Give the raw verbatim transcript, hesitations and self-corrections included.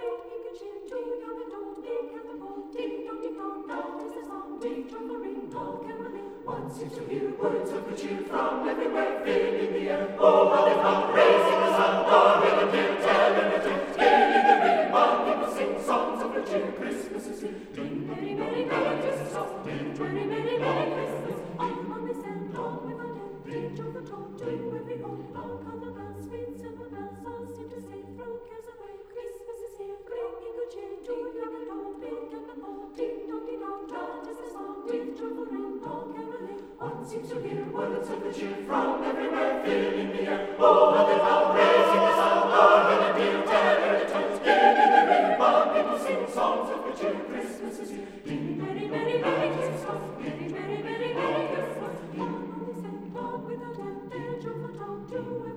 bringing good cheer to young and old, big and the bold. Ding dong, ding dong, that is the song. Big drum a ring, all caroling. One seems to hear words of good cheer from everywhere, filling the air. Oh, how they come, raising the sound, all in a dear, telling a tale. Gaining the ring, while people sing songs of good cheer. Christmas is here. Ding, merry, merry, merry Christmas. Ding, merry, merry, merry Christmas. All on the sand, all with a head. Ding, drum the tone to every home. All come the bells, sweet silver bells, all seem to say, throw cares away. Christmas is here, bringing good cheer to young and old, big and the bold. Ding dong, ding dong, that is the song. With joyful ring, all caroling. One seems to hear words of good cheer from everywhere, filling the air. Oh, how they come, raising the sound, all in a dear, tender tones, giving the ring, while people sing songs of good cheer. Christmas is here. Ding, merry, merry, merry Christmas. Merry, merry, merry, merry Christmas. All on the sand, all without end, their joyful tone to